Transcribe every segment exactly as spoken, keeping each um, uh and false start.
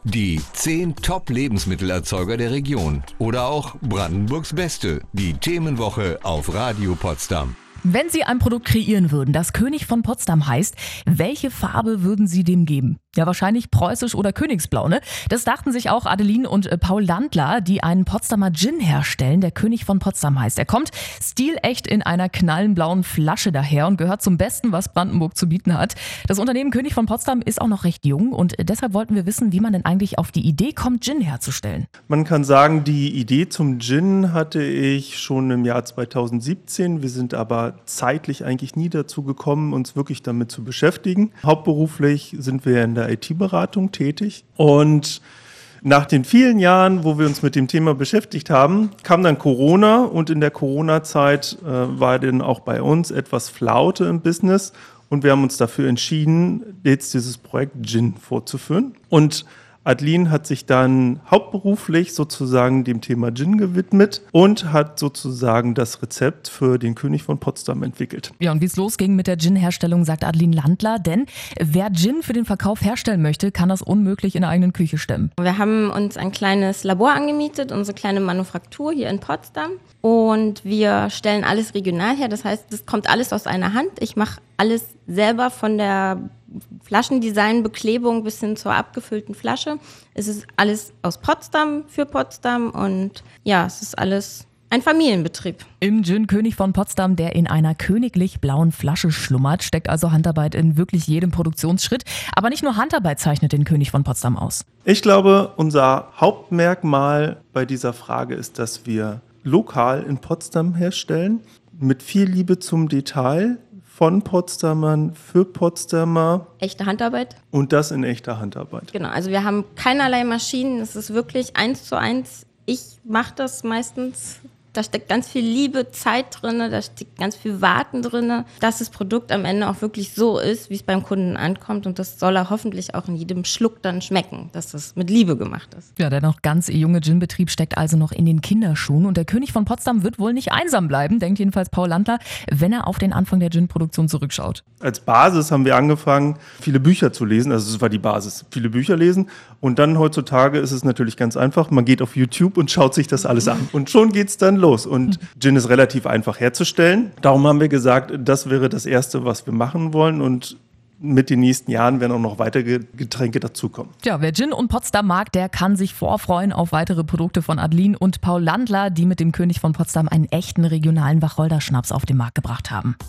Die zehn Top-Lebensmittelerzeuger der Region oder auch Brandenburgs Beste, die Themenwoche auf Radio Potsdam. Wenn Sie ein Produkt kreieren würden, das König von Potsdam heißt, welche Farbe würden Sie dem geben? Ja, wahrscheinlich preußisch oder königsblau, ne? Das dachten sich auch Adeline und äh, Paul Landler, die einen Potsdamer Gin herstellen, der König von Potsdam heißt. Er kommt stilecht in einer knallenblauen Flasche daher und gehört zum Besten, was Brandenburg zu bieten hat. Das Unternehmen König von Potsdam ist auch noch recht jung und deshalb wollten wir wissen, wie man denn eigentlich auf die Idee kommt, Gin herzustellen. Man kann sagen, die Idee zum Gin hatte ich schon im Jahr zweitausendsiebzehn. Wir sind aber zeitlich eigentlich nie dazu gekommen, uns wirklich damit zu beschäftigen. Hauptberuflich sind wir in der I T-Beratung tätig und nach den vielen Jahren, wo wir uns mit dem Thema beschäftigt haben, kam dann Corona und in der Corona-Zeit äh, war dann auch bei uns etwas Flaute im Business und wir haben uns dafür entschieden, jetzt dieses Projekt Gin fortzuführen. Und Adeline hat sich dann hauptberuflich sozusagen dem Thema Gin gewidmet und hat sozusagen das Rezept für den König von Potsdam entwickelt. Ja, und wie es losging mit der Gin-Herstellung, sagt Adeline Landler, denn wer Gin für den Verkauf herstellen möchte, kann das unmöglich in der eigenen Küche stemmen. Wir haben uns ein kleines Labor angemietet, unsere kleine Manufaktur hier in Potsdam und wir stellen alles regional her, das heißt, das kommt alles aus einer Hand. Ich mache alles selber von der Flaschendesign, Beklebung bis hin zur abgefüllten Flasche. Es ist alles aus Potsdam, für Potsdam und ja, es ist alles ein Familienbetrieb. Im Gin König von Potsdam, der in einer königlich blauen Flasche schlummert, steckt also Handarbeit in wirklich jedem Produktionsschritt. Aber nicht nur Handarbeit zeichnet den König von Potsdam aus. Ich glaube, unser Hauptmerkmal bei dieser Frage ist, dass wir lokal in Potsdam herstellen, mit viel Liebe zum Detail, von Potsdamern, für Potsdamer. Echte Handarbeit. Und das in echter Handarbeit. Genau, also wir haben keinerlei Maschinen, es ist wirklich eins zu eins. Ich mache das meistens. Da steckt ganz viel Liebe, Zeit drin, da steckt ganz viel Warten drin, dass das Produkt am Ende auch wirklich so ist, wie es beim Kunden ankommt. Und das soll er hoffentlich auch in jedem Schluck dann schmecken, dass das mit Liebe gemacht ist. Ja, der noch ganz junge Gin-Betrieb steckt also noch in den Kinderschuhen. Und der König von Potsdam wird wohl nicht einsam bleiben, denkt jedenfalls Paul Landler, wenn er auf den Anfang der Gin-Produktion zurückschaut. Als Basis haben wir angefangen, viele Bücher zu lesen. Also das war die Basis, viele Bücher lesen. Und dann heutzutage ist es natürlich ganz einfach. Man geht auf YouTube und schaut sich das alles an. Und schon geht's dann los. Und Gin ist relativ einfach herzustellen. Darum haben wir gesagt, das wäre das Erste, was wir machen wollen. Und mit den nächsten Jahren werden auch noch weitere Getränke dazukommen. Ja, wer Gin und Potsdam mag, der kann sich vorfreuen auf weitere Produkte von Adeline und Paul Landler, die mit dem König von Potsdam einen echten regionalen Wacholderschnaps auf den Markt gebracht haben.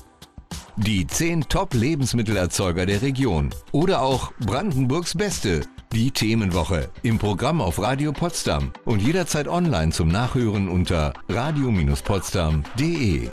Die zehn Top-Lebensmittelerzeuger der Region oder auch Brandenburgs Beste, die Themenwoche im Programm auf Radio Potsdam und jederzeit online zum Nachhören unter radio Bindestrich potsdam punkt de.